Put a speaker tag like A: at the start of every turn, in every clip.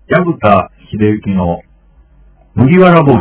A: 薮田秀幸の麦わら帽子。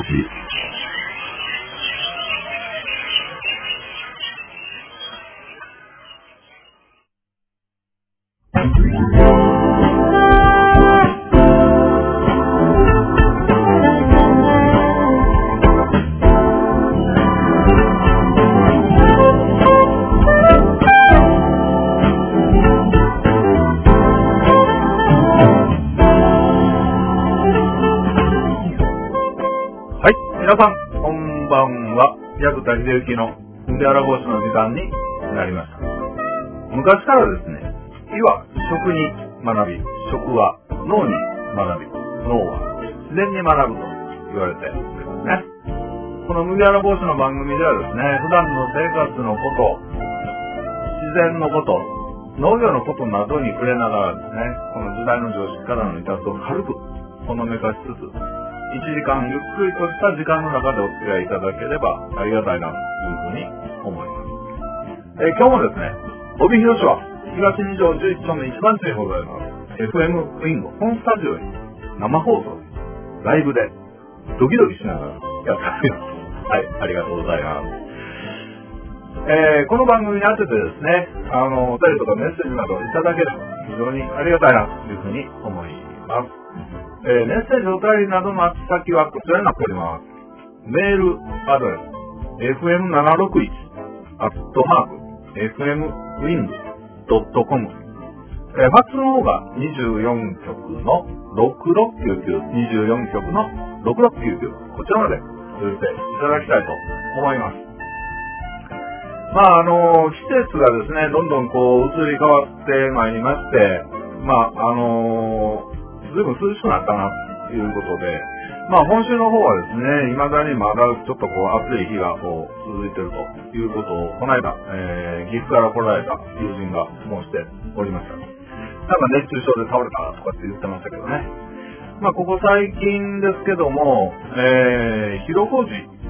A: 皆さん、こんばんは。薮田秀幸の麦わら帽子の時間になりました。昔からですね、医は食に学び、食は脳に学び、脳は自然に学ぶと言われておりますね。この麦わら帽子の番組ではですね、普段の生活のこと、自然のこと、農業のことなどに触れながらですね、この時代の常識からのいたずを軽くほのめかしつつ、1時間ゆっくりとした時間の中でお付き合いいただければありがたいなというふうに思います。今日もですね、帯広市は東2条11丁目1番地にございます FM ウィンゴ本スタジオに生放送ライブでドキドキしながらやっております。はい、ありがとうございます。この番組に当ててですね、お便りとかメッセージなどいただければ非常にありがたいなというふうに思います。メッセージお便りなどの宛先はこちらになっております。メールアドレス fm761 @fmwing.com ファックスの方が24局の6699 24局の6699こちらまでお寄せいただきたいと思います。季節がですね、どんどんこう移り変わってまいりまして、ずいぶん涼しくなったなということで、本州の方はですね、未だにまだちょっと暑い日が続いているということを、この間、岐阜から来られた友人が申しておりました。なんか熱中症で倒れたとかって言ってましたけどね。ここ最近ですけども、広小路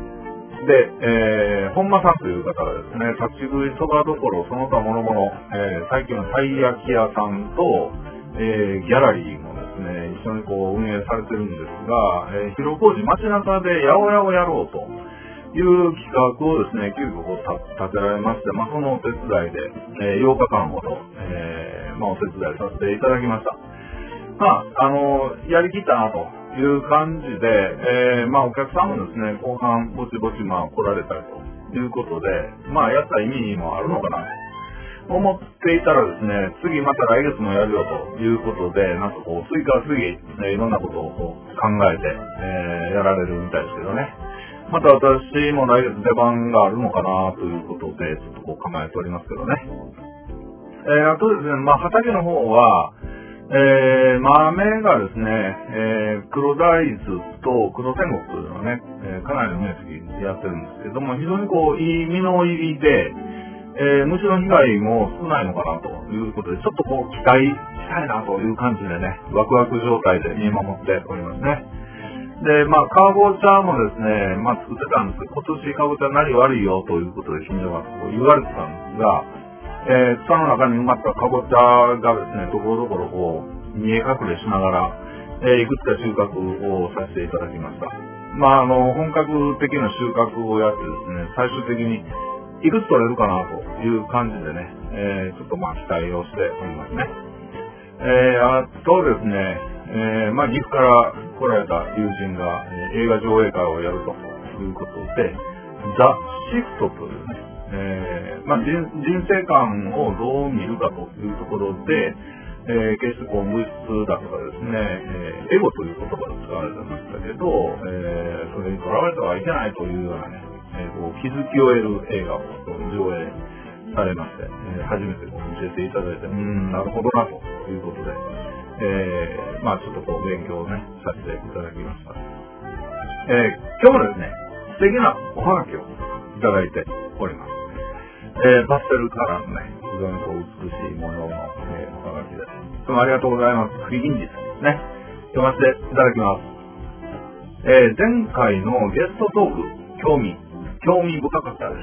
A: で、本間さんという方がですね、立ち食いそばどころ、その他諸々、最近のたい焼き屋さんと、ギャラリーもですね、一緒に運営されてるんですが、広小路街中で八百屋をやろうという企画をですね、急遽立てられまして、そのお手伝いで、8日間ほど、お手伝いさせていただきました。やりきったなという感じで、お客さんもですね、後半ぼちぼち来られたりということで、やった意味もあるのかなと思っていたらですね、次また来月もやるよということで、なんか次から次へ、いろんなことを考えて、やられるみたいですけどね。また私も来月出番があるのかなということで、ちょっと構えておりますけどね。あとですね、畑の方は、豆がですね、黒大豆と黒天国というのはね、かなりの面積でやってるんですけども、非常にいい実の入りで、虫の被害も少ないのかなということで、ちょっと期待したいなという感じでね、ワクワク状態で見守っておりますね。で、かぼちゃもですね、作ってたんですけど、今年かぼちゃ何悪いよということで近所が言われてたんですが、草の中に埋まったかぼちゃがですね、ところどころ見え隠れしながら、いくつか収穫をさせていただきました。本格的な収穫をやってですね、最終的にいくつ取れるかなという感じでね、ちょっと期待をしておりますね。あとですね、岐阜から来られた友人が、映画上映会をやるということで、ザ・シフトというね、人生観をどう見るかというところで、決して物質だとかですね、エゴという言葉が使われてましたけど、それにとらわれてはいけないというようなね、気づきを得る映画を上映されまして、初めて教えていただいて、なるほどなということで、ちょっと勉強をね、させていただきました。今日もですね、素敵なおはがきをいただいております。パステルカラーのね、非常に美しい模様の、おはがきです。どうもありがとうございます。栗銀次ですね。読ませていただきます。前回のゲストトーク、興味深かったです。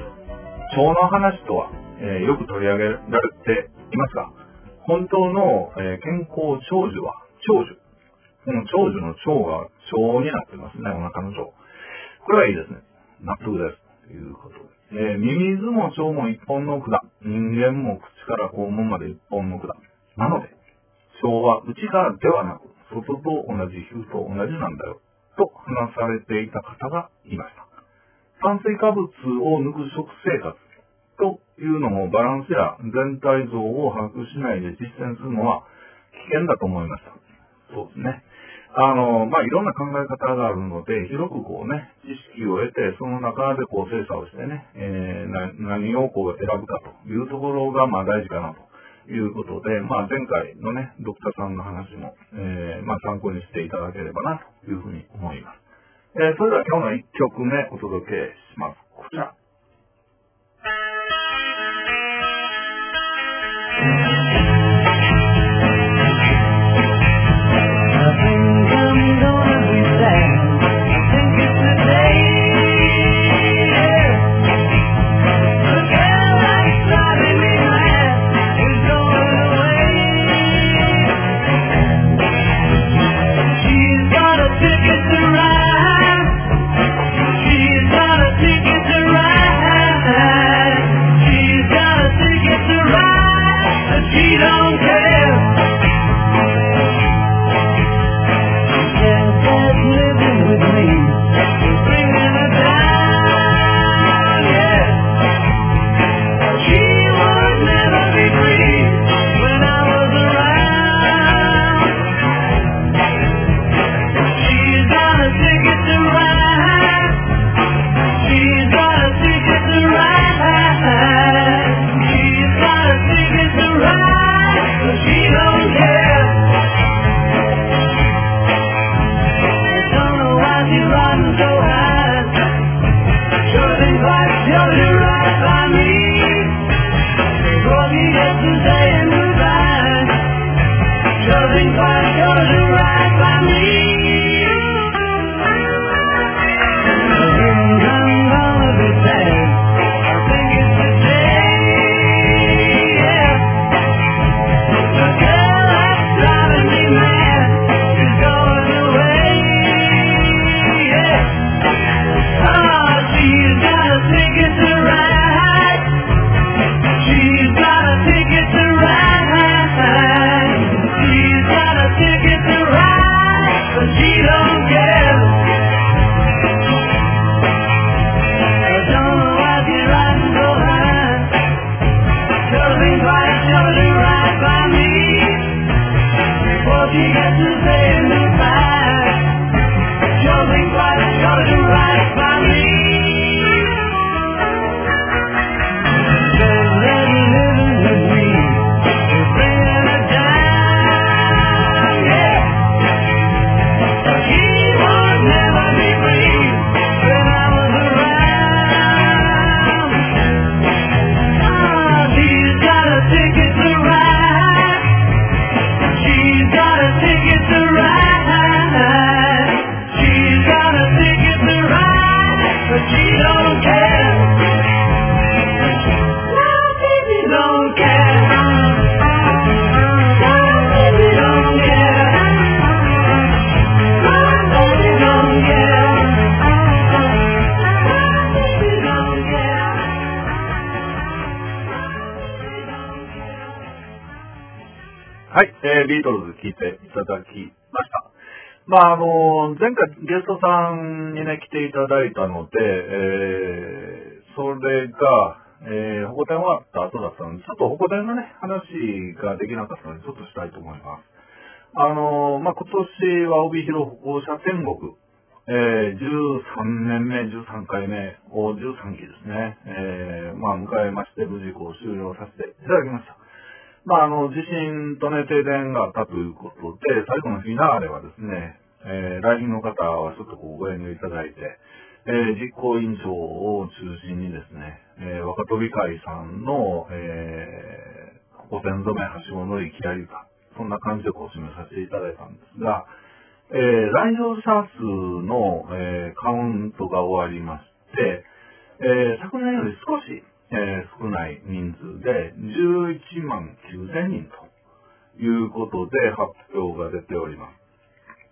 A: 腸の話とは、よく取り上げられていますが、本当の、健康長寿は長寿。 この長寿の長が腸になってますね、お腹の腸。これはいいですね。納得です。ということで。ミミズも腸も一本の管。人間も口から肛門まで一本の管。なので、腸は内側ではなく、外と同じ、皮膚と同じなんだよ。と話されていた方がいました。炭水化物を抜く食生活というのもバランスや全体像を把握しないで実践するのは危険だと思いました。そうですね。いろんな考え方があるので、広く知識を得て、その中で精査をしてね、何を選ぶかというところが大事かなということで、前回のね、ドクターさんの話も、参考にしていただければなというふうに思います。それでは今日の1曲目お届けします。こちら。ビートルズ聴いていただきました。前回ゲストさんにね、来ていただいたので、それが、保護展終わった後だったので、ちょっと保護展のね、話ができなかったので、ちょっとしたいと思います。今年は帯広歩行者天国、13年目、13回目を13期ですね、迎えまして、無事終了させていただきました。地震とね、停電があったということで、最後のフィナーレはですね、来賓の方はちょっとご遠慮いただいて、実行委員長を中心にですね、若飛会さんの、保線染め、はしご乗り、気合いか、そんな感じで締めさせていただいたんですが、来場者数の、カウントが終わりまして、昨年より少し、少ない人数で11万9000人ということで発表が出ております。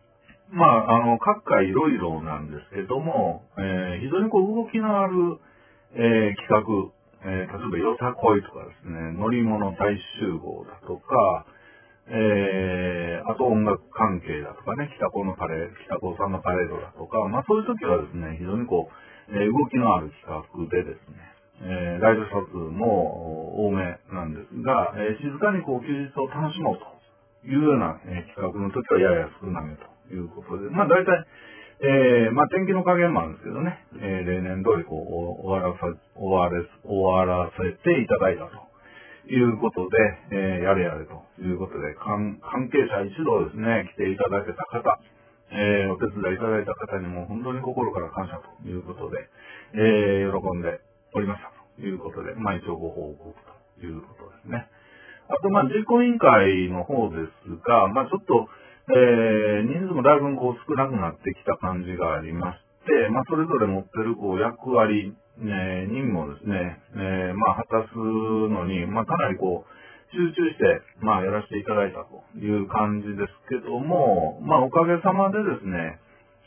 A: 各界いろいろなんですけども、非常に動きのある、企画、例えばよさこいとかですね、乗り物大集合だとか、あと音楽関係だとかね、北高さんのパレードだとか、そういう時はですね、非常に動きのある企画でですね、ライブ撮も多めなんですが、静かに休日を楽しもうというような、企画の時はやや少なめということで、大体、天気の加減もあるんですけどね、例年通り終わらせていただいたということで、やれやれということで、関係者一同ですね、来ていただけた方、お手伝いいただいた方にも本当に心から感謝ということで、喜んでおりましたということで、一応ご報告ということですね。あと、実行委員会の方ですが、ちょっと、人数もだいぶ少なくなってきた感じがありまして、それぞれ持ってる役割、任務をですね、果たすのに、かなり集中して、やらせていただいたという感じですけども、おかげさまでですね、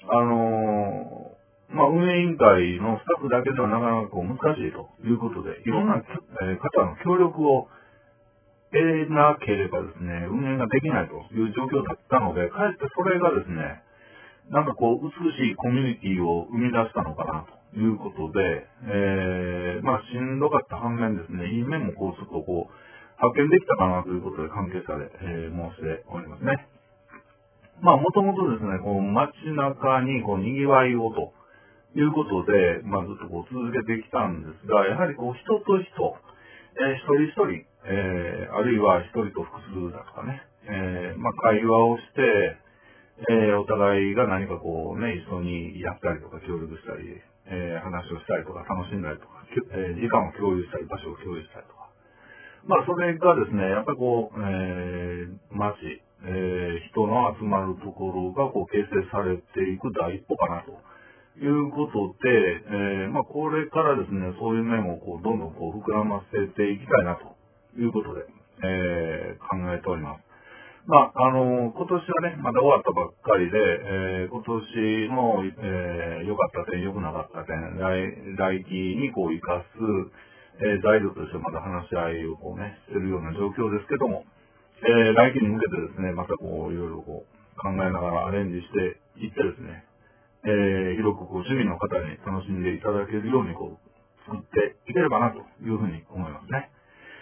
A: 運営委員会のスタッフだけではなかなか難しいということで、いろんな方の協力を得なければですね、運営ができないという状況だったので、かえってそれがですね、美しいコミュニティを生み出したのかなということで、しんどかった反面ですね、いい面もちょっと発見できたかなということで関係者で、申しておりますね。もともとですね、街中に賑わいをということで、ずっと続けてきたんですが、やはり人と人、一人一人、あるいは一人と複数だとかね、会話をして、お互いが何か一緒にやったりとか協力したり、話をしたりとか楽しんだりとか、時間を共有したり、場所を共有したりとか。それがですね、やっぱり街、人の集まるところが形成されていく第一歩かなということで、これからですね、そういう面をどんどん膨らませていきたいなということで、考えております。今年はね、まだ終わったばっかりで、今年の、良かった点、良くなかった点、来期に生かす、材料としてまだ話し合いをしているような状況ですけども、来期に向けてですね、またいろいろ考えながらアレンジしていってですね、広く市民の方に楽しんでいただけるように作っていければなというふうに思いますね。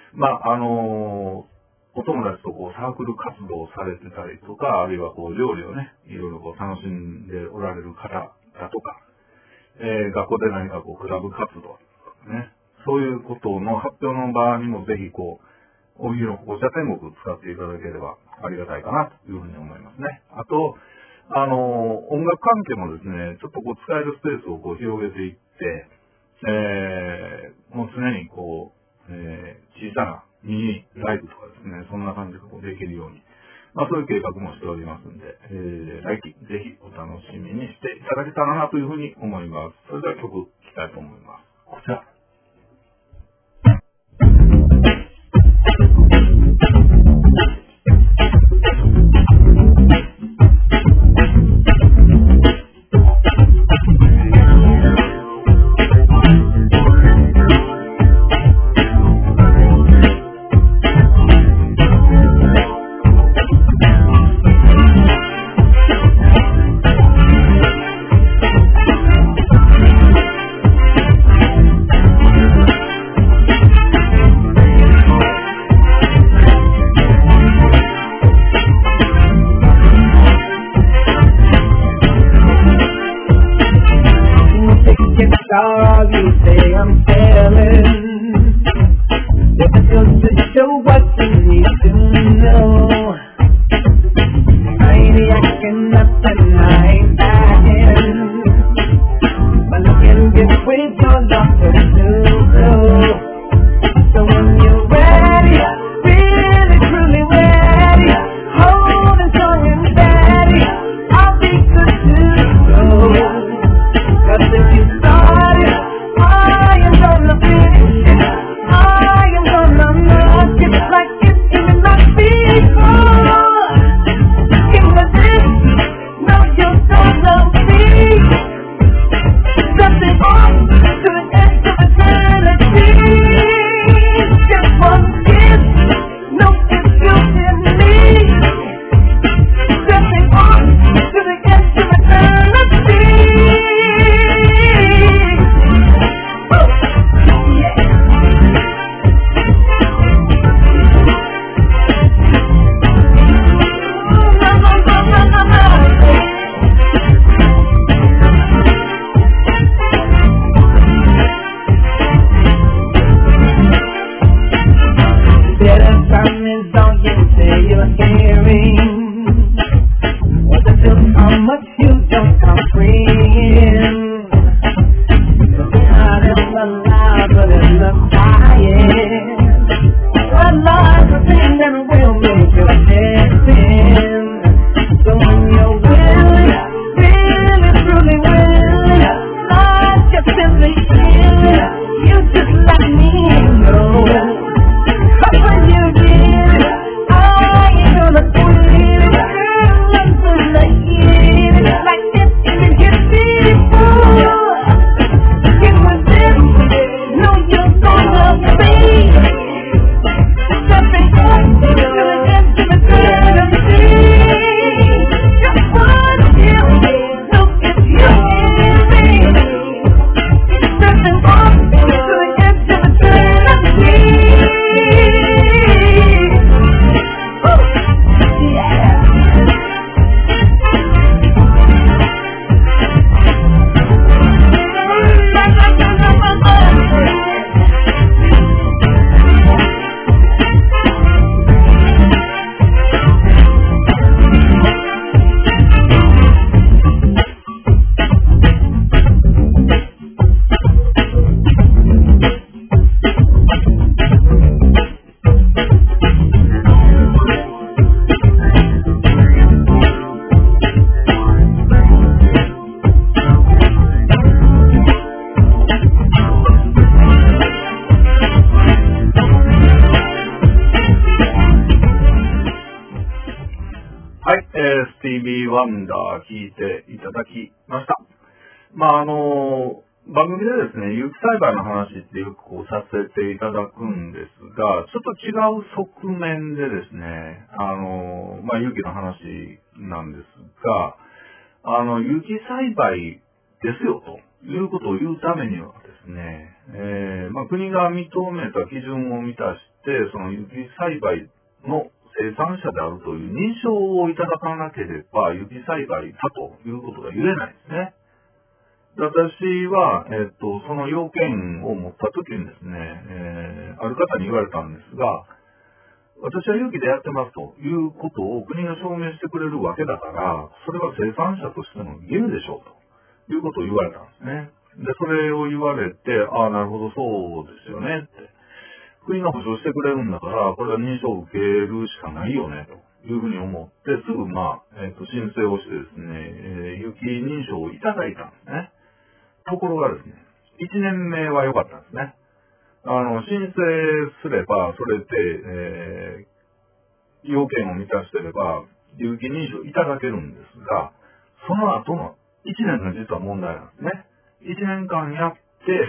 A: お友達とサークル活動をされてたりとか、あるいは料理をね、いろいろ楽しんでおられる方だとか、学校で何かクラブ活動とかね、そういうことの発表の場にもぜひ帯広歩行者天国を使っていただければありがたいかなというふうに思いますね。あと、音楽関係もですね、ちょっと使えるスペースを広げていって、もう常に小さなミニライブとかですね、そんな感じでできるように、そういう計画もしておりますんで、来期ぜひお楽しみにしていただけたらなというふうに思います。それでは曲聴きたいと思います。こちら。 はい、スティービー・ワンダー聞いていただきました。番組でですね、有機栽培の話ってよくさせていただくんですが、ちょっと違う側面でですね、有機の話なんですが、有機栽培ですよということを言うためにはですね、国が認めた基準を満たして、その有機栽培の生産者であるという認証をいただかなければ、有機栽培だということが言えないんですね。私は、その要件を持ったときにですね、ある方に言われたんですが、私は有機でやってますということを国が証明してくれるわけだから、それは生産者としての義務でしょうということを言われたんですね。で、それを言われて、ああ、なるほど、そうですよねって。国が保証してくれるんだから、これは認証を受けるしかないよね、というふうに思って、すぐ、申請をしてですね、有機認証をいただいたんですね。ところがですね、1年目は良かったんですね。申請すれば、それで、要件を満たしてれば、有機認証いただけるんですが、その後の1年が実は問題なんですね。1年間やって、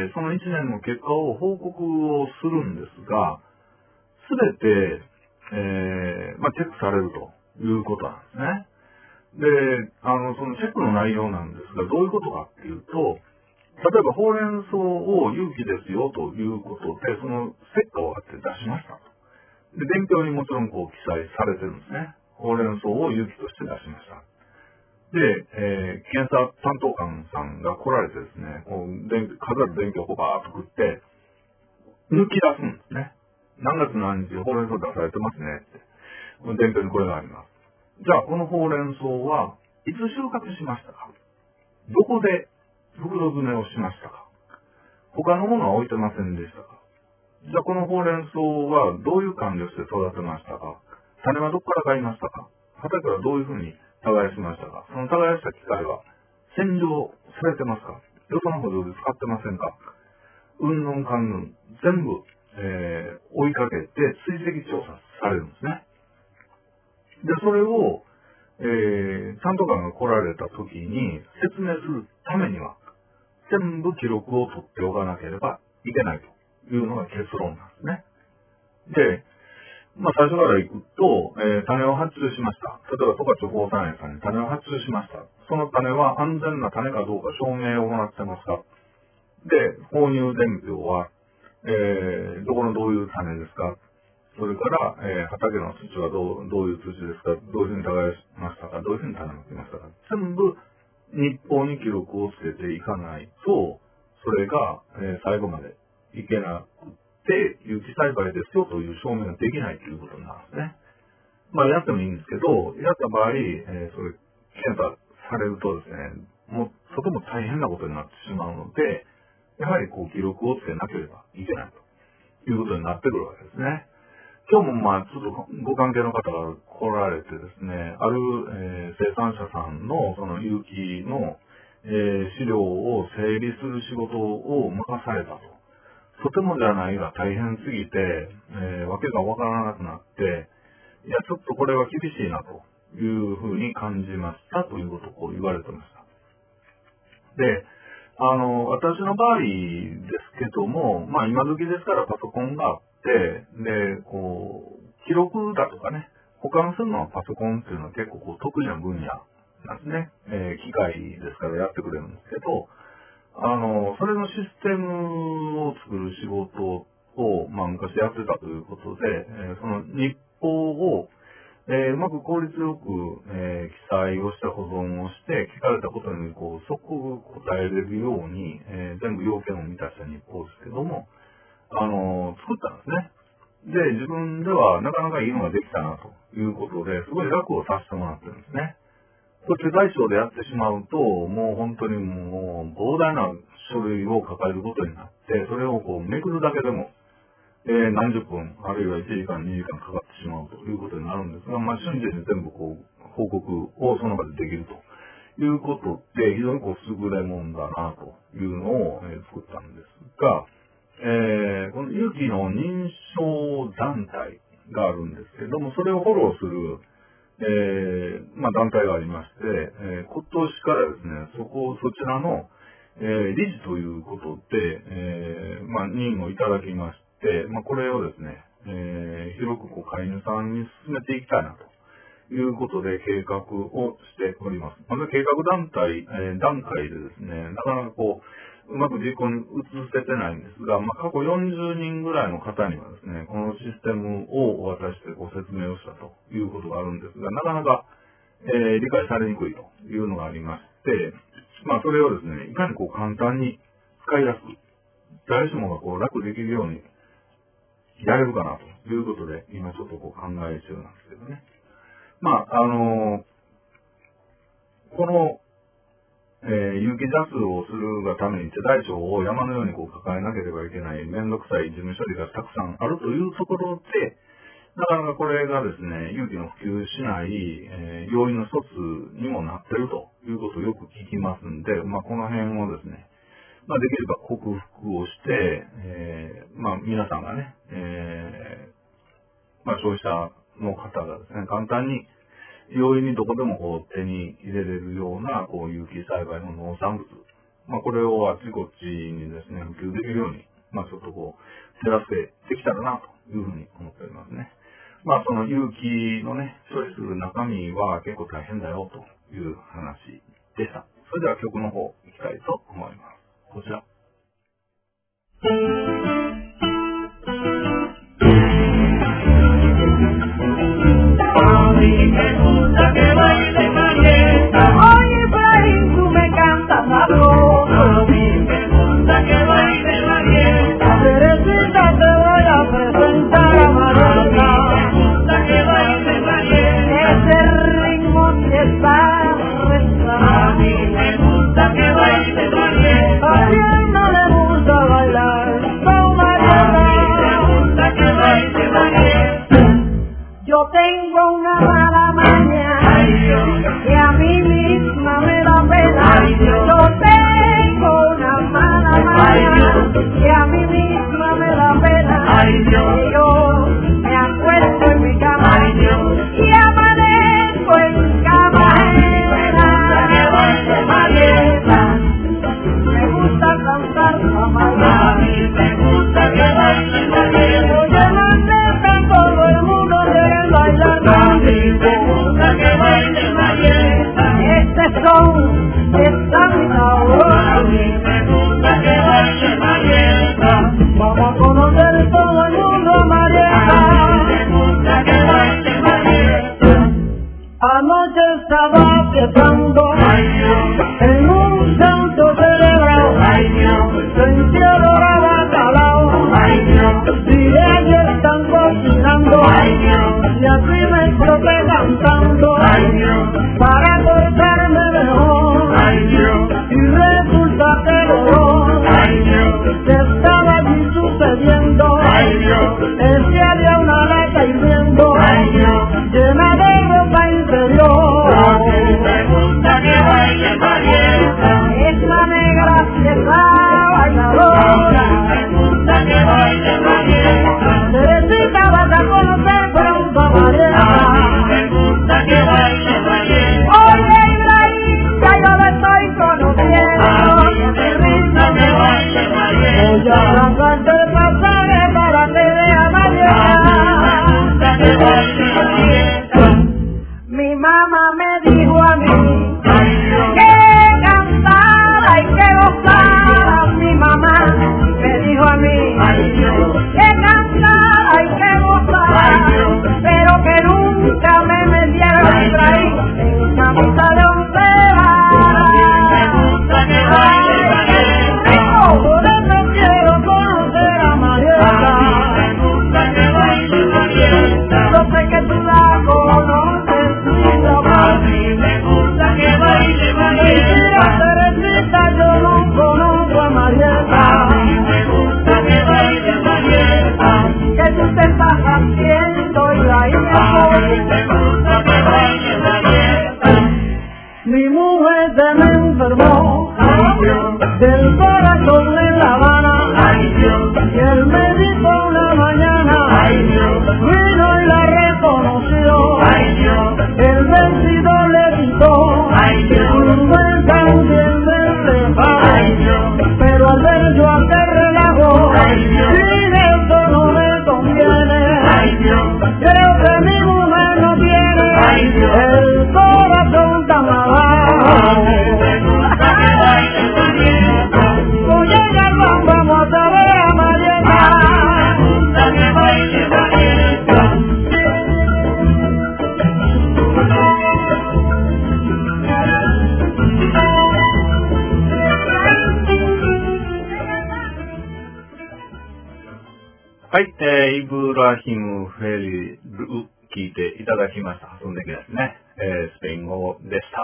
A: その1年の結果を報告をするんですが、すべて、チェックされるということなんですね。で、そのチェックの内容なんですが、どういうことかっていうと、例えば、ほうれん草を有機ですよということで、その成果を出しましたと。で、伝票にもちろん記載されてるんですね。ほうれん草を有機として出しました。で、検査担当官さんが来られてですね、数ある伝票をバーッと送って、抜き出すんですね。何月何日ほうれん草出されてますねって。伝票にこれがあります。じゃあ、このほうれん草はいつ収穫しましたか？どこで袋詰めをしましたか？他のものは置いてませんでしたか？じゃあこのほうれん草はどういう管理をして育てましたか？種はどこから買いましたか？畑からどういうふうに耕しましたか？その耕した機械は洗浄されてますか？よその補助で使ってませんか？うんぬんかんぬん全部、追いかけて追跡調査されるんですね。で、それを、担当官が来られた時に説明するためには全部記録を取っておかなければいけないというのが結論なんですね。で、最初からいくと、種を発注しました。例えば、十勝放産園さんに種を発注しました。その種は安全な種かどうか証明を行ってますか？で、購入伝票は、どこのどういう種ですか？それから、畑の土はどういう土ですか？どういうふうに耕しましたか？どういうふうに種まきましたか？全部、日報に記録をつけていかないと、それが、最後までいけなくて、有機栽培ですよという証明ができないということになるんですね。やってもいいんですけど、やった場合、それ、検査されるとですね、もう、とても大変なことになってしまうので、やはり記録をつけなければいけないということになってくるわけですね。今日もちょっとご関係の方が来られてですね、ある、生産者さんのその有機の、資料を整理する仕事を任されたと。とてもじゃないが大変すぎて、わけがわからなくなって、いや、ちょっとこれは厳しいなというふうに感じましたということを言われてました。で、私の場合ですけども、今時ですからパソコンがあって、で、記録だとかね、保管するのはパソコンっていうのは結構得意な分野なんですね。機械ですからやってくれるんですけど、それのシステムを作る仕事を、昔やってたということで、その日報を、うまく効率よく、記載をして保存をして、聞かれたことに即答えれるように、全部要件を満たした日報ですけども、作ったんですね。で、自分ではなかなかいいのができたなということで、すごい楽をさせてもらってるんですね。これ手代償でやってしまうと、もう本当にもう膨大な書類を抱えることになって、それをめくるだけでも、何十分、あるいは1時間、2時間かかってしまうということになるんですが、瞬時に全部報告をその場でできるということで、非常に優れもんだなというのを、作ったんですが、この有機の認証団体があるんですけれども、それをフォローする、 団体がありまして、今年からですね、そちらの、理事ということで、任をいただきまして、これをですね、広く会員さんに進めていきたいなということで計画をしております。まず計画段階でですね、なかなかうまく実行に移せてないんですが、過去40人ぐらいの方にはですね、このシステムをお渡して説明をしたということがあるんですが、なかなか、理解されにくいというのがありまして、それをですね、いかに簡単に使いやすく、誰しもが楽できるようにやれるかなということで、今ちょっと考え中なんですけどね。この、有機ジャスをするがために手台帳を山のように抱えなければいけないめんどくさい事務処理がたくさんあるというところで、なかなかこれがですね、有機の普及しない、要因の一つにもなっているということをよく聞きますんで、この辺をですね、できれば克服をして、皆さんがね、消費者の方がですね、簡単に容易にどこでも手に入れれるような有機栽培の農産物、これをあちこちにですね、普及できるように、ちょっと手助けできたらなというふうに思っておりますね。その有機のね、処理する中身は結構大変だよという話でした。それでは曲の方行きたいと思います。こちら。
B: A mí me gusta que baile Marieta. Oye, Efraín, tú me cantas sabroso. A mí me gusta que baile Marieta. Teresita, te voy a presentar a Marieta. A mí me gusta que baile Marieta. Ese ritmo que está rezando. A mí me gusta que baile Marieta. A quien no le gusta bailar con Marieta. A mí me gusta que baile Marieta. Yo tengo una mala maña, que a mí misma me da pena. Yo tengo una mala maña, que a mí misma me da pena. Yo me acuesto en mi cama y amanezco en cama ajena. Me gusta cantar mamá. A mí me gusta que baile Marieta. Oye, Marieta, todo el mundo quiere bailar. A mí me gusta que baile Marieta. Este son está mi sabor. A mí me gusta que baile Marieta. Vamos a conocer todo el mundo Marieta. A mí me gusta que baile Marieta. Anoche estaba fiestando en un santo celebrado. Sentí olor a bacalao y ellos están cocinando. Y así me exploté cantando para cortarme mejor. Y resulta que dolor se estaba allí sucediendo. Es que había una lata hirviendo llena de ropa interior. A mí me gusta que baile Marieta. Es la negra fiesta bailadora. A mí me gusta que baile Marieta. Teresita, vas a conocer pronto a Marieta. A mí me gusta que baile Marieta. Oye, Ibrahim, ya yo lo estoy conociendo. A mí me gusta que baile Marieta. Voy a arrancarte el pasaje para que vea Marieta. A mí me gusta que baile Marieta. Mi mamá me dijo a mí que cantara y que gozara. Mi mamá me dijo a mí que cantara y que gozara, pero que nunca me metiera el traído en camisa de oncera. Por eso quiero conocer a Marieta. Yo sé que tú la conoces. A mí me gusta que baile Marieta. Teresita, yo no conozco a Marieta. A mí me gusta que baile Marieta. Que tú te estás haciendo y ahí me voy. A mí me gusta que baile Marieta. Mi mujer se me enfermó del corazón en La Habana. Y el médico una mañana vino y la reconoció. El vencido le
A: はい、イブラヒム・フェリル聞いていただきました。発音できないですね。スペイン語でした。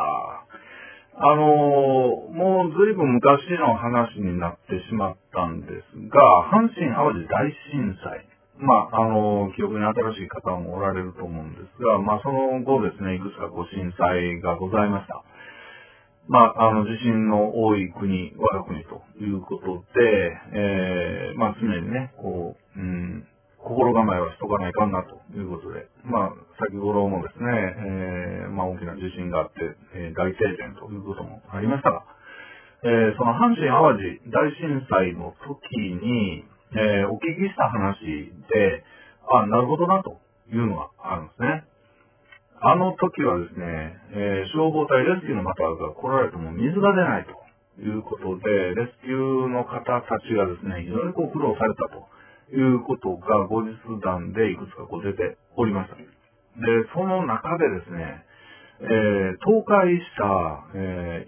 A: もう随分昔の話になってしまったんですが、阪神淡路大震災。記憶に新しい方もおられると思うんですが、その後ですね、いくつかご震災がございました。地震の多い国、我が国ということで、常にね、心構えはしとかないかんなということで、先頃もですね、大きな地震があって、大停電ということもありましたが、その阪神淡路大震災の時に、お聞きした話で、なるほどなというのがあるんですね。あの時はですね、消防隊レスキューの方が来られても水が出ないということで、レスキューの方たちがですね、非常に苦労されたということが後日談でいくつか出ておりました。で、その中でですね、倒壊した、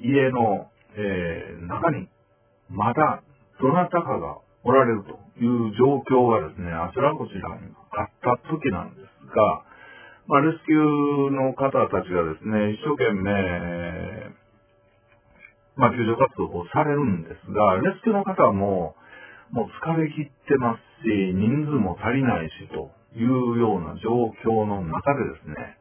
A: 家の、中にまだどなたかがおられるという状況がですね、あちらこちらにあった時なんですが、レスキューの方たちがですね、一生懸命、救助活動をされるんですが、レスキューの方も疲れ切ってますし、人数も足りないしというような状況の中でですね、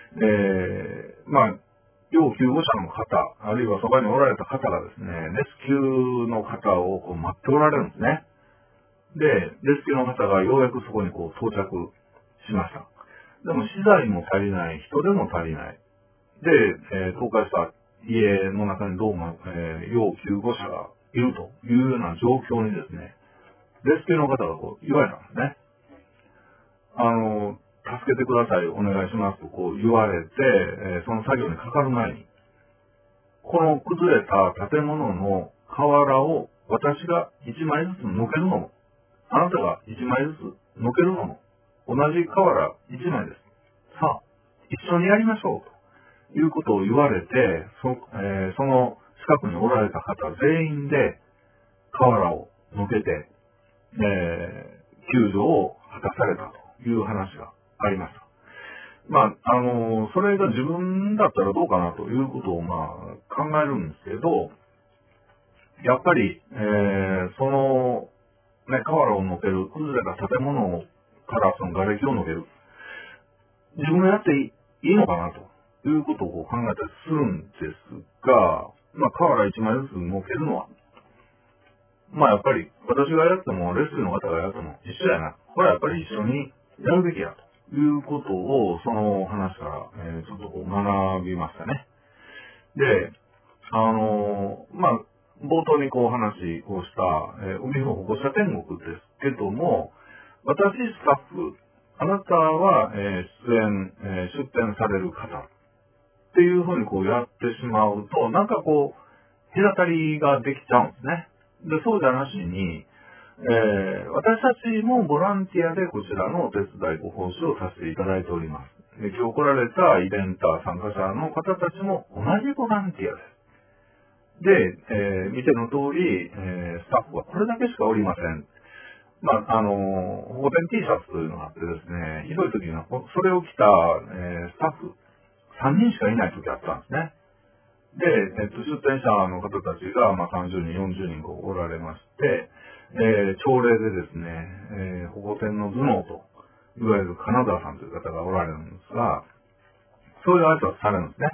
A: 要救護者の方、あるいはそばにおられた方がですね、レスキューの方を待っておられるんですね。で、レスキューの方がようやくそこに到着しました。でも資材も足りない、人手も足りない。で、倒壊した家の中にどうも、要救護者がいるというような状況にですね、レスキューの方が言われたんですね。助けてください、お願いしますと言われて、その作業にかかる前に、この崩れた建物の瓦を私が1枚ずつのけるのも、あなたが1枚ずつのけるのも、同じ瓦1枚です。さあ、一緒にやりましょうということを言われて、その近くにおられた方全員で瓦をのけて、救助を果たされたという話がありました。それが自分だったらどうかなということを考えるんですけど、やっぱり、その、瓦をのける、崩れた建物からその瓦礫をのける。自分がやっていいのかなということを考えたりするんですが、瓦一枚ずつのけるのは、やっぱり私がやっても、レスキューの方がやっても一緒やな。これはやっぱり一緒にやるべきやということを、その話から、ちょっと学びましたね。で、冒頭に話をした、海の保護者天国ですけども、私スタッフ、あなたは、出展される方っていうふうにやってしまうと、隔たりができちゃうんですね。で、そうじゃなしに、私たちもボランティアでこちらのお手伝いご奉仕をさせていただいております。で、今日来られたイベンター参加者の方たちも同じボランティアです。で、見ての通り、スタッフはこれだけしかおりません。保護店 T シャツというのがあってですね、ひどい時には、それを着た、スタッフ3人しかいない時あったんですね。で、出店者の方たちが、30人、40人おられまして、朝礼でですね、保護店の頭脳と、いわゆる金沢さんという方がおられるんですが、そういう挨拶されるんですね。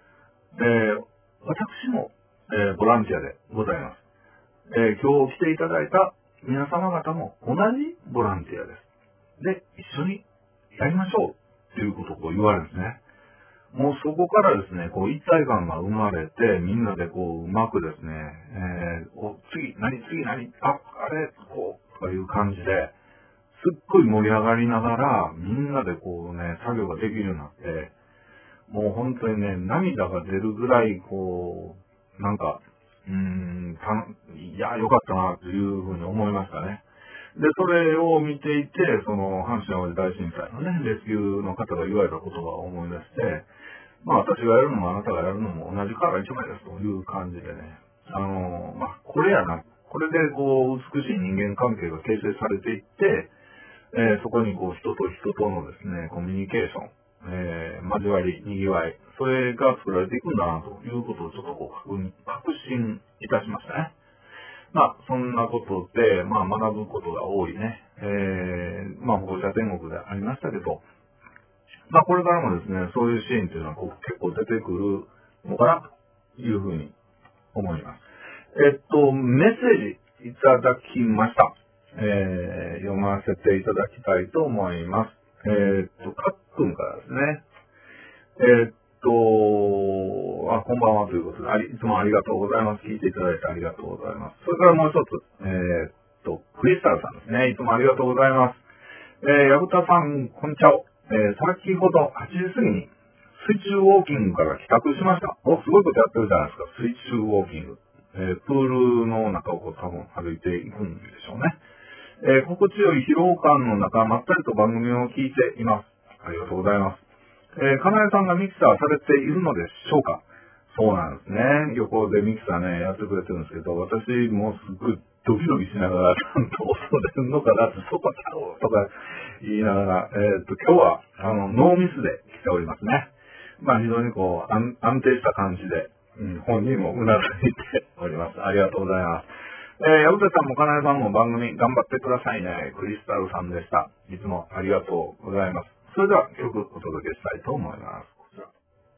A: 私も、ボランティアでございます。今日来ていただいた皆様方も同じボランティアです。で、一緒にやりましょうということを言われるんですね。もうそこからですね、一体感が生まれて、みんなでうまくですね、次何、あれ、という感じで、すっごい盛り上がりながら、みんなで作業ができるようになって、もう本当にね、涙が出るぐらい、良かったな、というふうに思いましたね。で、それを見ていて、阪神淡路大震災のね、レスキューの方が言われた言葉を思い出して、私がやるのもあなたがやるのも同じから一枚ですという感じでね、これやな、これで美しい人間関係が形成されていって、 そこにこう人と人とのですね、コミュニケーション、交わり、賑わい、それが作られていくんだなということをちょっとこう確信いたしましたね。そんなことで、学ぶことが多いね、保護者天国でありましたけど、これからもですね、そういうシーンっていうのは結構出てくるのかなというふうに思います。メッセージいただきました。読ませていただきたいと思います。かっくんからですね。こんばんはということで、いつもありがとうございます。聞いていただいてありがとうございます。それからもう一つ、クリスタルさんですね。いつもありがとうございます。矢蓋さん、こんにちは。先ほど8時過ぎに水中ウォーキングから帰宅しました。すごいことやってるじゃないですか、水中ウォーキング。プールの中を多分歩いていくんでしょうね。心地よい疲労感の中、まったりと番組を聞いています。ありがとうございます。かなえさんがミキサーされているのでしょうか？そうなんですね。横でミキサーね、やってくれてるんですけど、私もすごいドキドキしながら、ちゃんと音出るのかなって、そこちゃうとか言いながら、今日は、ノーミスで来ておりますね。非常に安定した感じで、本人もうなずいております。ありがとうございます。矢蓋さんもかなえさんも番組頑張ってくださいね。クリスタルさんでした。いつもありがとうございます。それでは曲お届けしたいと思います。こちら。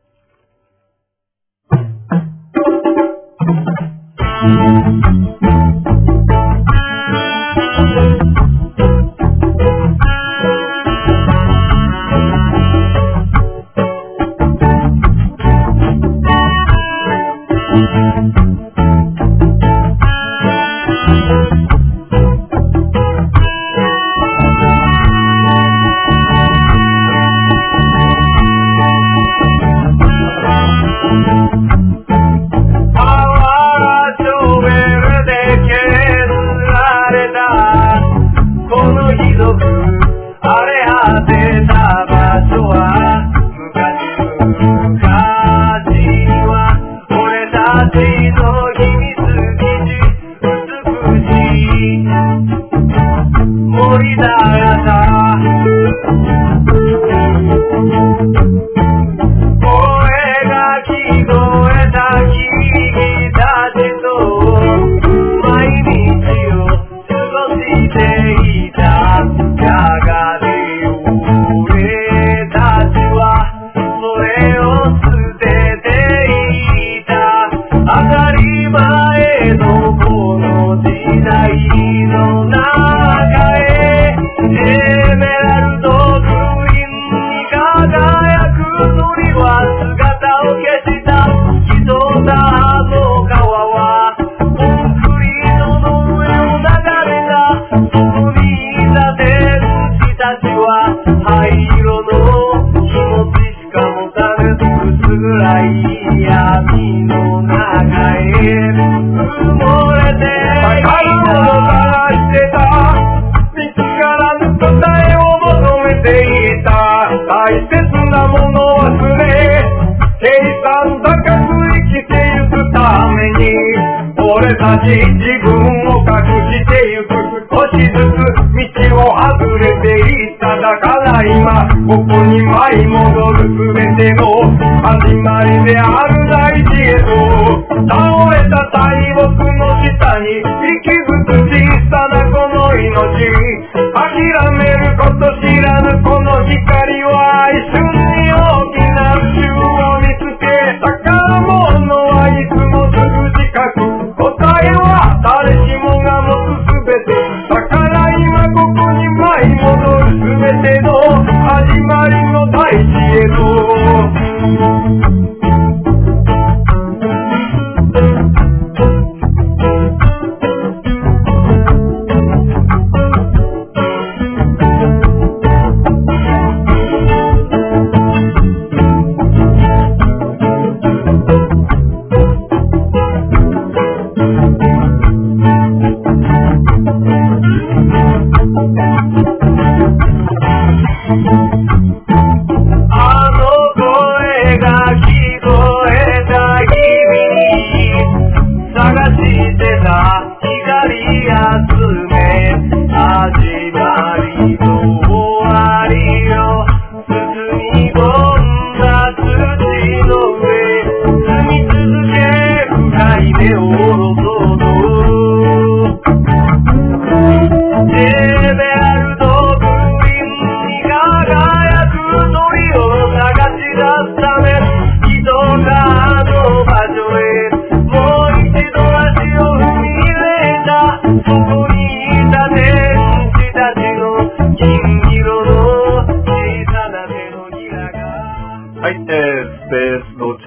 C: 自分を隠してゆく少しずつ道を外れていっただから今ここに舞い戻る全ての始まりである大地へと倒れた大木の下に息づく小さなこの命諦めること知らぬこの光は一瞬に大きな宇宙を見つけ宝物はいつもすぐ近く誰しもが持つすべてだから今ここに舞い戻るすべての始まりの大地へと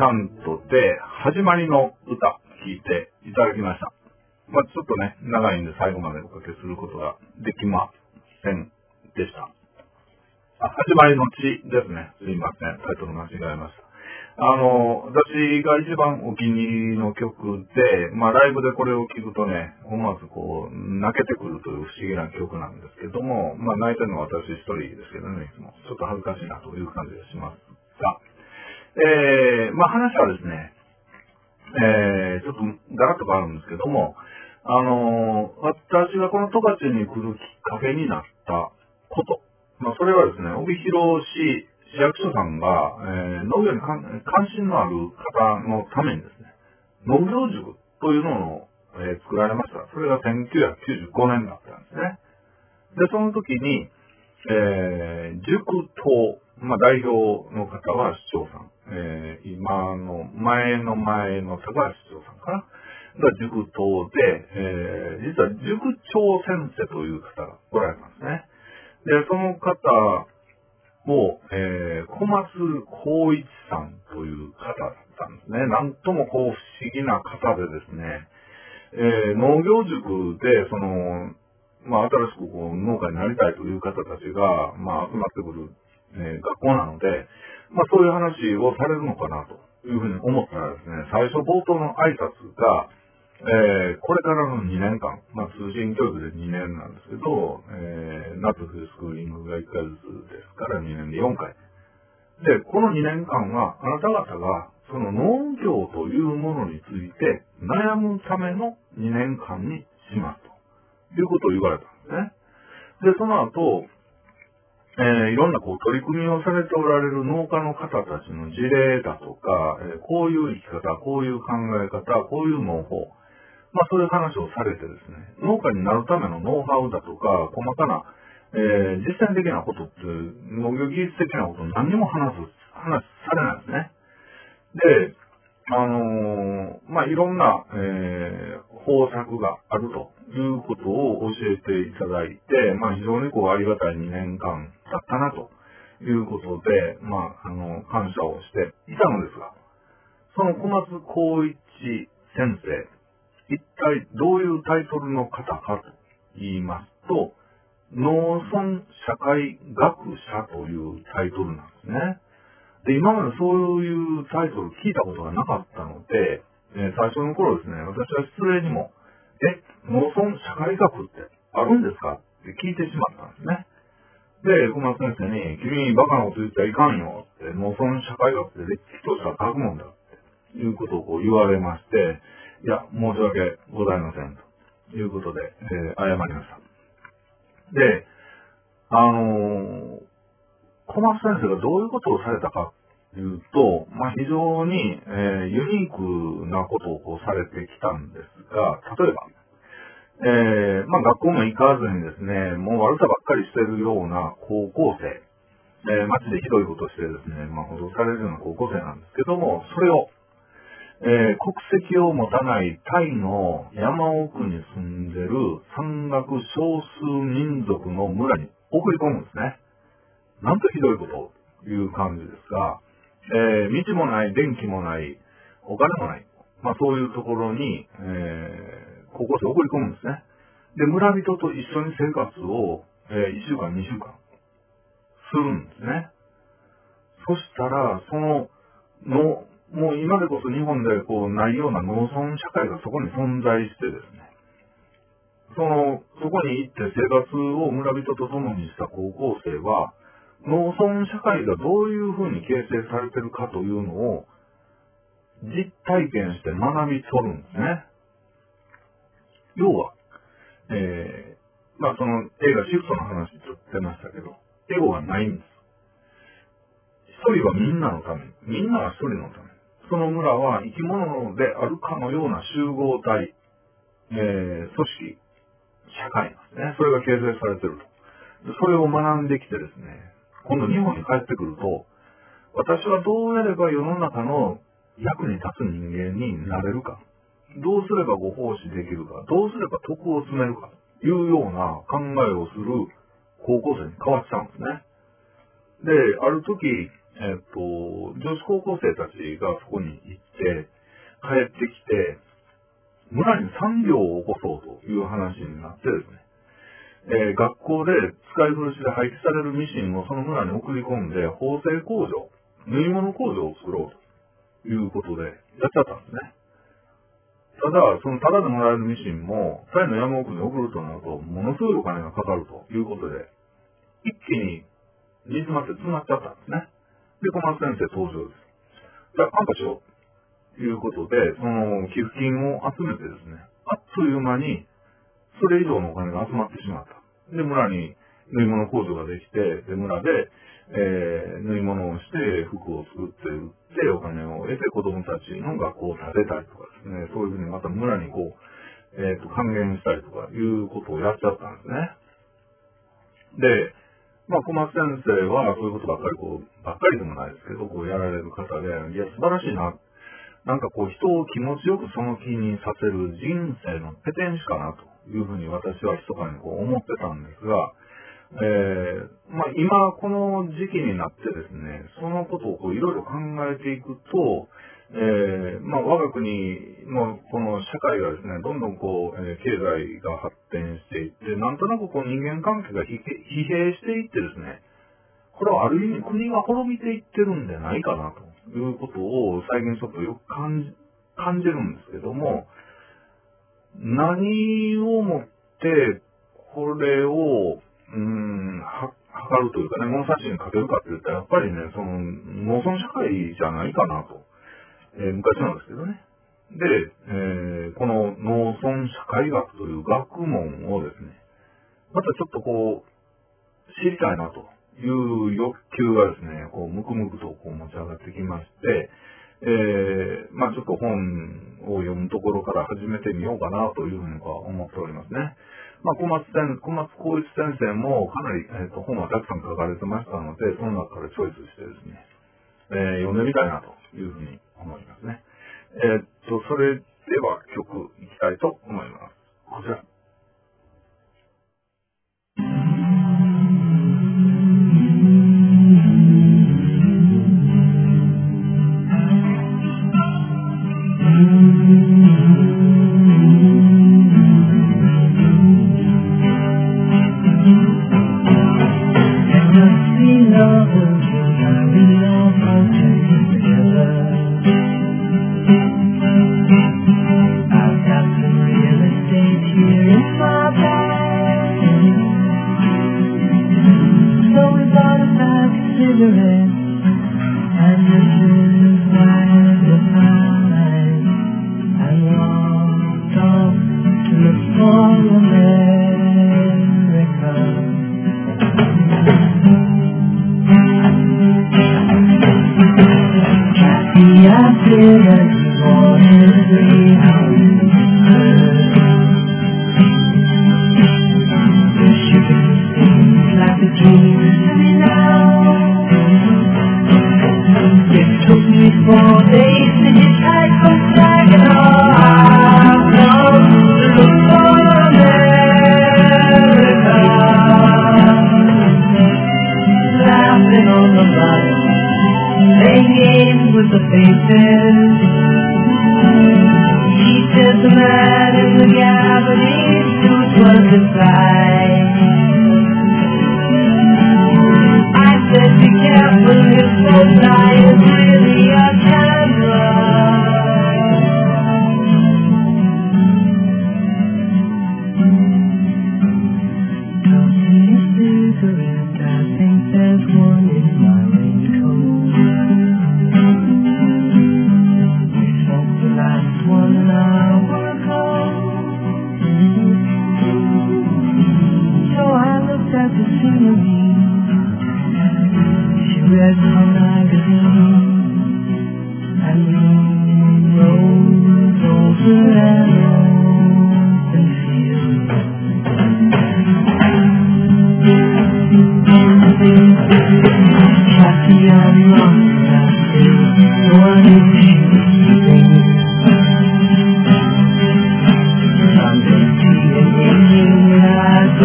A: ゃんとで、始まりの歌、聴いていただきました。ちょっとね、長いんで最後までおかけすることができませんでした。始まりの地ですね。すいません。タイトル間違えました。私が一番お気に入りの曲で、ライブでこれを聴くとね、思わず泣けてくるという不思議な曲なんですけども、泣いてるのは私一人ですけどね、いつも。ちょっと恥ずかしいなという感じがしますが、話はですね、ちょっとガラッと変わるんですけども、私がこの十勝に来るきっかけになったこと、それはですね、帯広市市役所さんが、農業に関心のある方のためにですね、農業塾というのを、作られました。それが1995年だったんですね。で、その時に、塾等、代表の方は市長さん、今の前の方が市長さんかな、が塾等で、実は塾長先生という方がおられたんですね。で、その方も小松光一さんという方だったんですね。なんとも不思議な方でですね、農業塾で、新しく農家になりたいという方たちが、集まってくる、学校なので、そういう話をされるのかなというふうに思ったらですね、最初冒頭の挨拶が、これからの2年間、通信教育で2年なんですけど、夏冬スクーリングが1回ずつですから2年で4回。で、この2年間はあなた方がその農業というものについて悩むための2年間にしますということを言われたんですね。で、その後、いろんな取り組みをされておられる農家の方たちの事例だとか、こういう生き方、こういう考え方、こういう農法、そういう話をされてですね、農家になるためのノウハウだとか、細かな、実践的なことって、農業技術的なことを何にも話されないんですね。で、いろんな、方策があるということを教えていただいて、非常にありがたい2年間だったなということで、感謝をしていたのですが、その小松光一先生、一体どういうタイトルの方かと言いますと、農村社会学者というタイトルなんですね。で、今までそういうタイトル聞いたことがなかったので、最初の頃ですね、私は失礼にも、農村社会学ってあるんですかって聞いてしまったんですね。で、小松先生に、君バカなこと言っちゃいかんよって、農村社会学って歴史としては学問だっていうことを言われまして、いや、申し訳ございませんということで、謝りました。で、小松先生がどういうことをされたかというと、非常に、ユニークなことをされてきたんですが、例えば、学校も行かずにですね、もう悪さばっかりしてるような高校生、街でひどいことをしてですね、補導されるような高校生なんですけども、それを、国籍を持たないタイの山奥に住んでる山岳少数民族の村に送り込むんですね。なんとひどいことという感じですが、道もない、電気もない、お金もない、そういうところに、高校生を送り込むんですね。で、村人と一緒に生活を、1週間、2週間するんですね。そしたら、もう今でこそ日本でないような農村社会がそこに存在してですね、そこに行って生活を村人と共にした高校生は、農村社会がどういうふうに形成されてるかというのを実体験して学び取るんですね。要は、その映画シフトの話ちょっと出ましたけど、エゴがないんです。一人はみんなのために、みんなは一人のために。その村は生き物であるかのような集合体、組織、社会なんですね。それが形成されていると。それを学んできてですね、今度日本に帰ってくると、私はどうやれば世の中の役に立つ人間になれるか、どうすればご奉仕できるか、どうすれば徳を積めるか、というような考えをする高校生に変わっちゃうんですね。で、ある時、 女子高校生たちがそこに行って、帰ってきて、村に産業を起こそうという話になってですね、学校で使い古しで廃棄されるミシンをその村に送り込んで、縫製工場、縫い物工場を作ろうということでやっちゃったんですね。ただ、そのタダでもらえるミシンも、タイの山奥に送るとなると、ものすごいお金がかかるということで、一気に煮詰まって詰まっちゃったんですね。で、小松先生登場です。じゃあ、カンパしようということで、その寄付金を集めてですね、あっという間に、それ以上のお金が集まってしまった。で、村に縫い物工場ができて、で、村で、縫い物をして服を作って売ってお金を得て子供たちの学校を建てたりとかですね、そういうふうにまた村にこう、還元したりとかいうことをやっちゃったんですね。で、まあ、小松先生はそういうことばっかりでもないですけど、こうやられる方で、いや、素晴らしいな。なんかこう人を気持ちよくその気にさせる人生のペテン師かなというふうに私は密かにこう思ってたんですが、まあ、今この時期になってですね、そのことをこういろいろ考えていくと、まあ、我が国のこの社会がですね、どんどんこう、経済が発展していって、なんとなくこう人間関係が疲弊していってですね、これはある意味国が滅びていってるんじゃないかなということを最近ちょっとよく感じるんですけども、何をもってこれを測るというかね、物差しにかけるかって言ったら、やっぱりね、その農村社会じゃないかなと。昔なんですけどね。で、この農村社会学という学問をですね、またちょっとこう、知りたいなという欲求がですね、こう、むくむくとこう持ち上がってきまして、まあちょっと本を読むところから始めてみようかなというふうに思っておりますね。まあ小松光一先生もかなり、本はたくさん書かれてましたので、その中からチョイスしてですね、読んでみたいなというふうに思いますね。それでは曲いきたいと思います。こちら。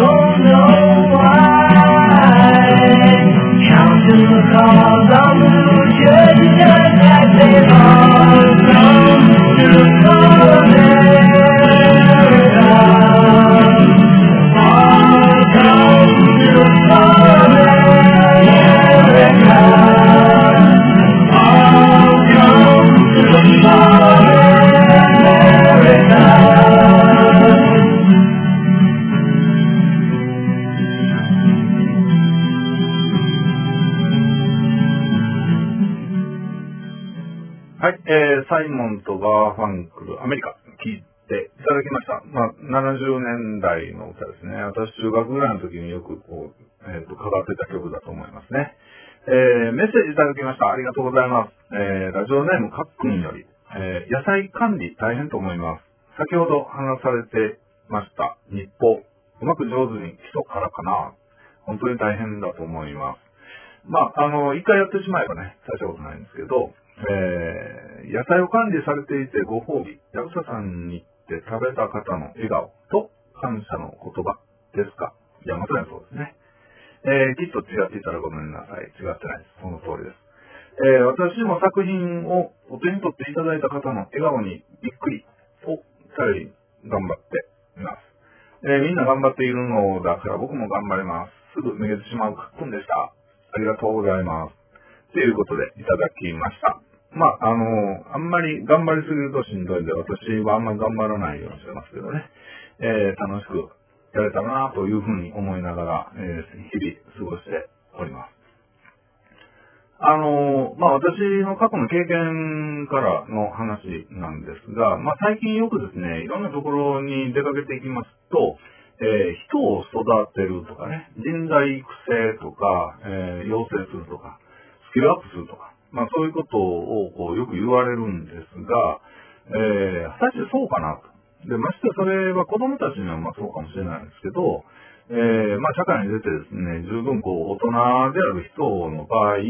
B: Counting the calls on the 、
A: サイモンとガーファンクル、アメリカ、聴いていただきました。70年代の歌ですね。私、中学ぐらいの時によくかかってた曲だと思いますね。メッセージいただきました。ありがとうございます。ラジオネームかっくんより、野菜管理大変と思います。先ほど話されてました。日報。うまく上手に基礎からかな。本当に大変だと思います。一回やってしまえばね、大したことないんですけど、野菜を管理されていてご褒美、役者さんに行って食べた方の笑顔と感謝の言葉ですか。いや、まさにそうですね。きっと違っていたらごめんなさい。違ってないです。その通りです。私も作品をお手に取っていただいた方の笑顔にびっくりを頼り頑張っています。みんな頑張っているのだから僕も頑張ります。すぐめげてしまうかっくんでした。ありがとうございます。ということでいただきました。あんまり頑張りすぎるとしんどいんで、私はあんまり頑張らないようにしてますけどね。楽しくやれたらなというふうに思いながら、日々過ごしております。私の過去の経験からの話なんですが、最近よくですね、いろんなところに出かけていきますと、人を育てるとかね、人材育成とか、養成するとか、スキルアップするとか、そういうことをよく言われるんですが、果たしてそうかなと。で、ましてそれは子供たちにはそうかもしれないんですけど、社会に出てですね、十分大人である人の場合、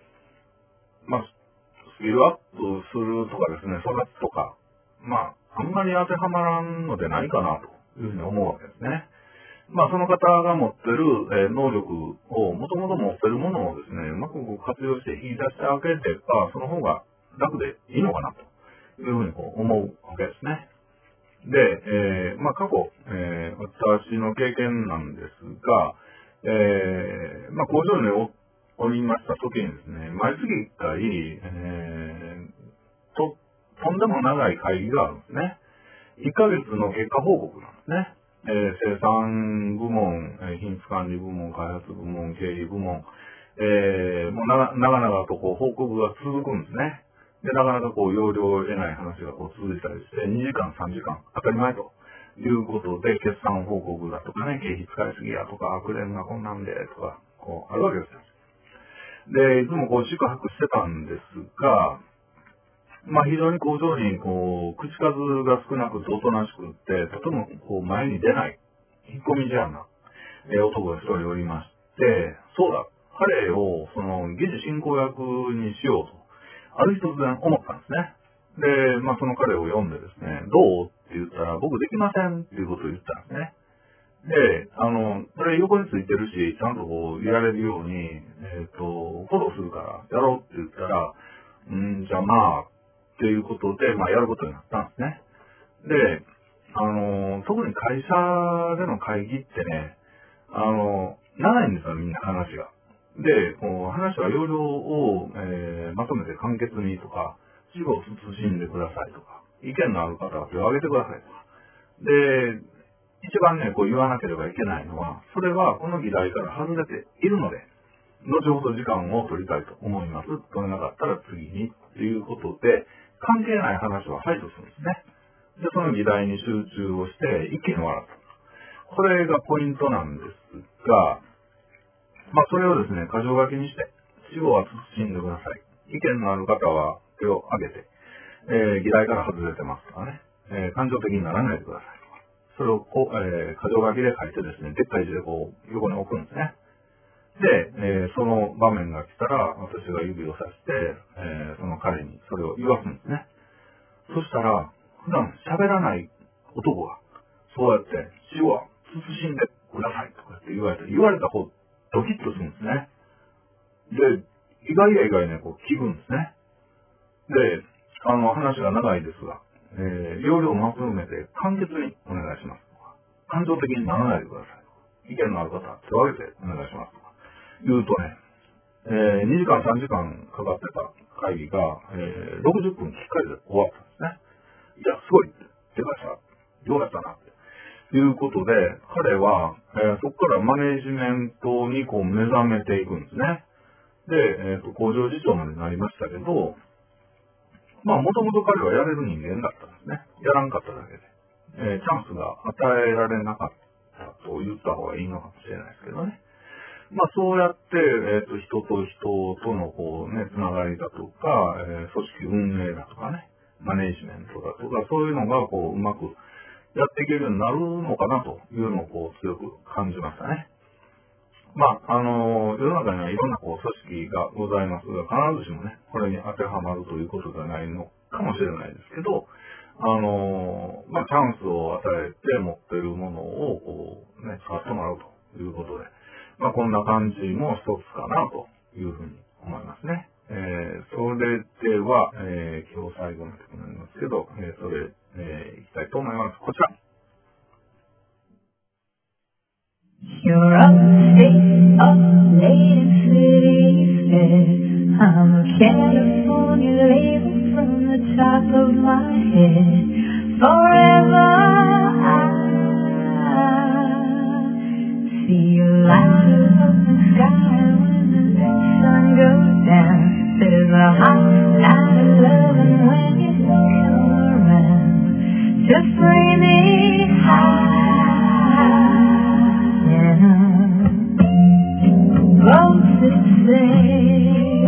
A: スキルアップするとかですね、育つとか、あんまり当てはまらんのでないかなというふうに思うわけですね。その方が持ってる、能力を、もともと持ってるものをですね、うまく活用して引き出してあげれば、その方が楽でいいのかなというふうに思うわけですね。で、過去、私の経験なんですが、工場におりました時にですね、毎月1回、とんでも長い会議があるんですね。1ヶ月の結果報告なんですね。生産部門、品質管理部門、開発部門、経理部門、もう長々と報告が続くんですね。で、なかなか要領を得ない話が続いたりして、2時間、3時間、当たり前ということで、決算報告だとかね、経費使いすぎやとか、クレームがこんなんで、とか、あるわけですよ。で、いつも宿泊してたんですが、非常に工場に口数が少なくておとなしくって、とても前に出ない、引っ込み思案な、男が一人おりまして、そうだ、彼を議事進行役にしようと、ある日突然思ったんですね。で、その彼を呼んでですね、どうって言ったら、僕できませんっていうことを言ったんですね。で、これ横についてるし、ちゃんといられるように、フォローするからやろうって言ったら、じゃあっていうことで、やることになったんですね。で、特に会社での会議ってね、長いんですよ、みんな話が。で、話は要領を、まとめて簡潔にとか、死後を慎んでくださいとか、意見のある方は手を挙げてくださいとか。で、一番ね、言わなければいけないのは、それはこの議題から外れているので、後ほど時間を取りたいと思います。取れなかったら次に、ということで、関係ない話は排除するんですね。で、その議題に集中をして、一気に終わらす。これがポイントなんですが、それをですね、箇条書きにして、死後は慎んでください。意見のある方は手を挙げて、議題から外れてますとかね、感情的にならないでくださいとか。それを箇条書きで書いてですね、でっかい字で横に置くんですね。で、その場面が来たら、私が指をさして、その彼にそれを言わすんですね。そしたら、普段喋らない男が、そうやって、死後は慎んでくださいとかって言われた方、ドキッとするんですね。で、意外や意外ね、聞くんですね。で、話が長いですが、要領をまとめて簡潔にお願いしますとか、感情的にならないでくださいとか、意見のある方は手を挙げてお願いしますとか、言うとね、2時間3時間かかってた会議が、60分きっかりで終わったんですね。いや、すごい、手がした、よかったなって。いうことで、彼は、そこからマネジメントに目覚めていくんですね。で、工場次長までなりましたけど、 まあ、もともと彼はやれる人間だったんですね。やらんかっただけで。チャンスが与えられなかったと言った方がいいのかもしれないですけどね。まあ、そうやって、人と人とのこうね、つながりだとか、組織運営だとかね、マネージメントだとか、そういうのがこう、うまくやっていけるようになるのかなというのをこう、強く感じましたね。まあ、世の中にはいろんなこう、組織がございますが、必ずしもね、これに当てはまるということではないのかもしれないですけど、まあ、チャンスを与えて持っているものをこう、ね、使ってもらうということで、まあ、こんな感じも一つかなというふうに思いますね。それでは、今日最後の曲になりますけど、それ、いきたいと思います。こちら。
B: You're upstate, up late in city fair. I'm a California lady from the top of my head. Forever I see you light up the sky when the sun goes down. There's a hot night of loving when you come around. Just bring me high. Both the same,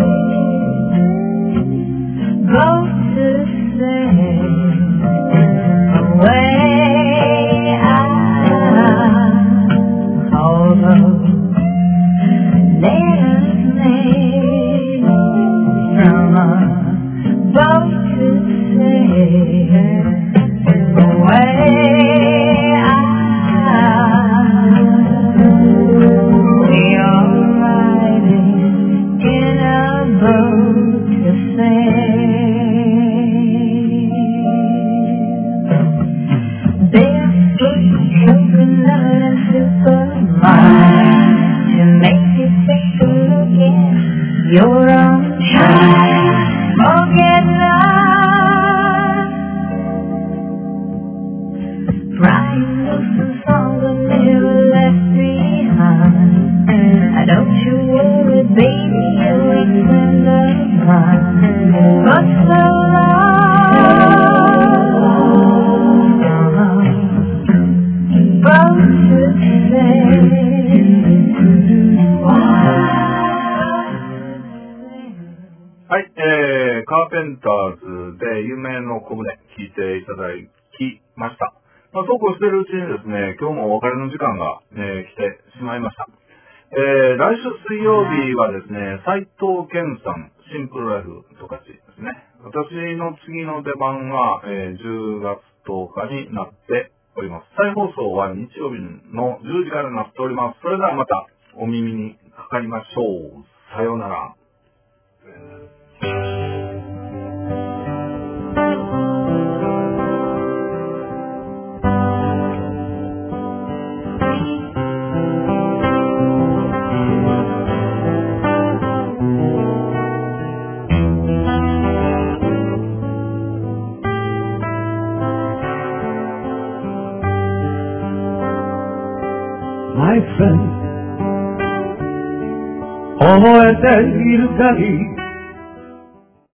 B: the way although letters made from both the same, the way we are riding in a boat to sail. Barefoot coconut and supermine to make you take a look in your own time. Forget not Brian Wilson songs are never left behind. Don't you worry, baby, you're a friend of mine. But so long, both the same.
A: はい、カーペンターズで夢の小舟聞いていただきました。まあ、そうこうしてるうちにですね、今日もお別れの時間が、来てしまいました。来週水曜日はですね、斉藤健さん、シンプルライフ十勝ですね。私の次の出番は、10月10日になっております。再放送は日曜日の10時からになっております。それではまたお耳にかかりましょう。さようなら。
C: My friend 覚えているかい